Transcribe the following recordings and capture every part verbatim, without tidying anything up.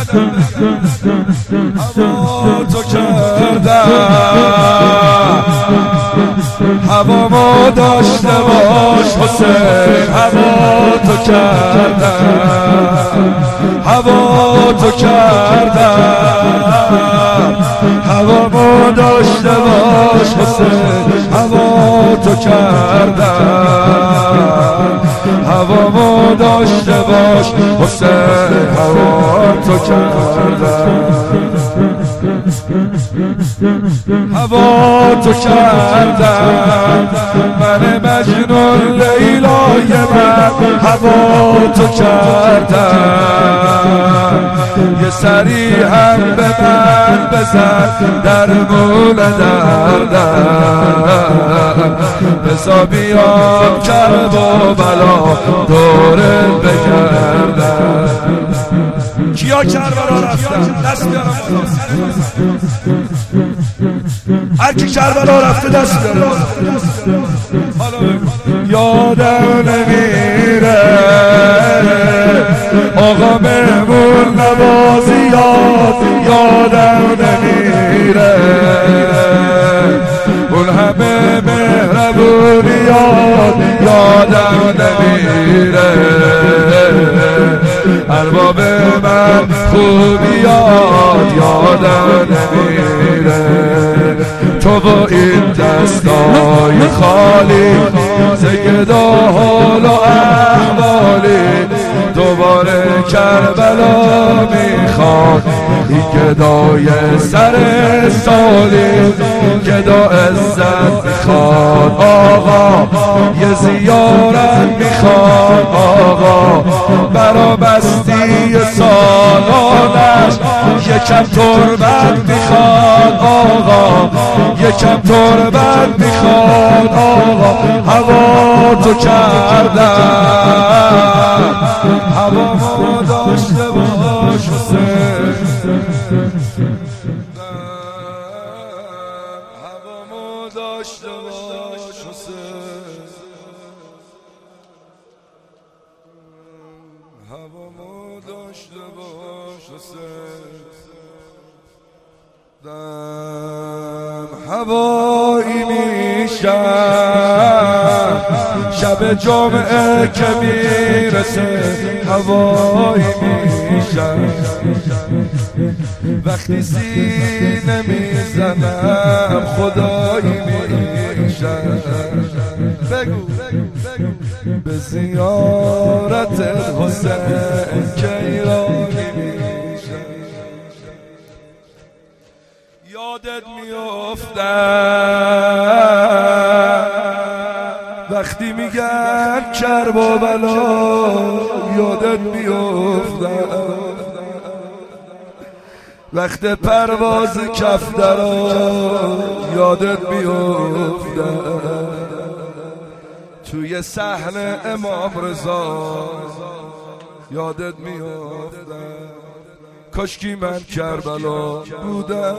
هوا تو کردم هوا ما داشته باش حسین هوا تو کردم هوا تو کردم هوا ما داشته باش حسین هوا تو کردم هوا ما داشته باش حسین هوا تو کردم هوا تو کردم من مجنون لیلای من هوا تو کردم یه سری هم به من بزن در مول دردم بزا بیام کرب و بلا دوره بگردم کیا کربلا رفتن دست بیارم هر کی کربلا رفته دست بیارم یادم نمیره آقا مهمون نوازی یاد یادم نمیره اون همه مهربونیات یادم نمیره ارباب من خوبیات یادم نمیره تو با این دستای خالی زگدا حال و احوالی دوباره کربلا میخواد این گدای سر سالی گدا عزت میخواد آقا یه زیارت میخواد آقا برا بستی سالانش یکم تربت میخواد آقا یکم تربت میخواد آقا هوا تو کردم هوا ما داشته باش حسین هوا ما داشته باش حسین هوا ما داشته باش حسین دم هوایی میشم شب جمعه که میرسه هوایی میشم وقتی سینه میزنم خدایی میشم بگو به زیارت حسین که ایرانی میشم یادت میافتم وقتی میگن کرب و بلا یادت میافتم وقت پرواز کفترا یادت میافتم توی صحنه امام رضا یادت میافتم کاشکی من کربلا بودم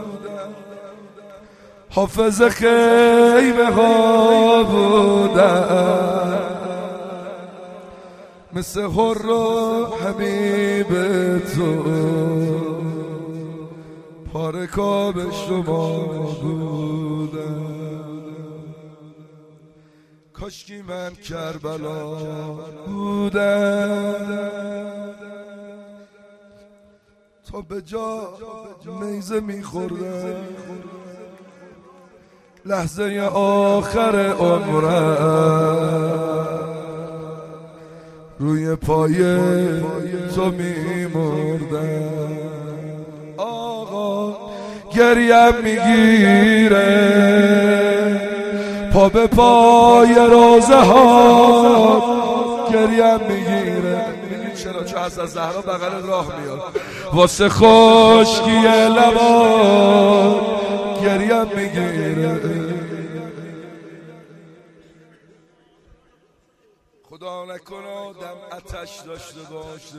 حافظ خیمه ها بودم مثل حر و حبیب تو پارکا به شما بودم کاشکی من کربلا بودم تا به جا نیزه میخوردم لحظه آخر عمرم روی پای تو میمردم آقا گریم میگیره پا به پای روزه ها گریم میگیره چرا؟ چون حسن زهرا بغل راه میاد واسه خشکی لبا گریم میگیره خدا نکنه آدم آتش داشته باشه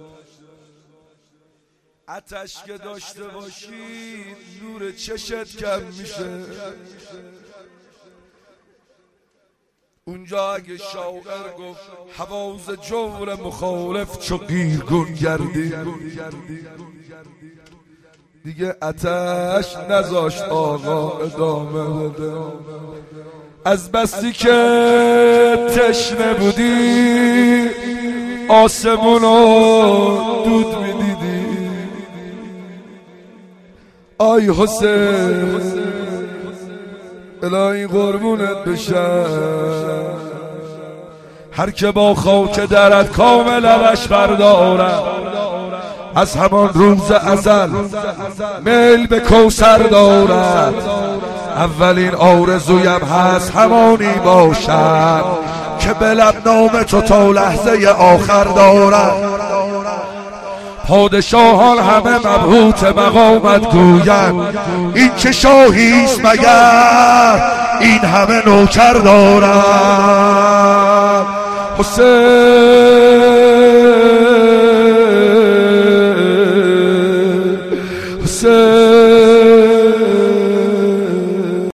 آتش که داشته باشی نور چشت کم میشه اونجا اگه شاعر گفت حواس جور مخالف چو قیرگون گردی، دیگه آتش نذاشت آقا ادامه بده. از بسی که تشنه بودی آسمونو دود میدیدی. آی حسین الهی قربونت بشم، هر که با خاک درت کامل لبش بردارد، از همان روز ازل میل به کوثر دارد. اولین آرزویم هست همانی باشم که به لب نام تو تا لحظه آخر دارد. پادشاهان همه مبهوت مقامت گویند، این چه شاهیست مگر این همه نوکر دارد. حسین حسین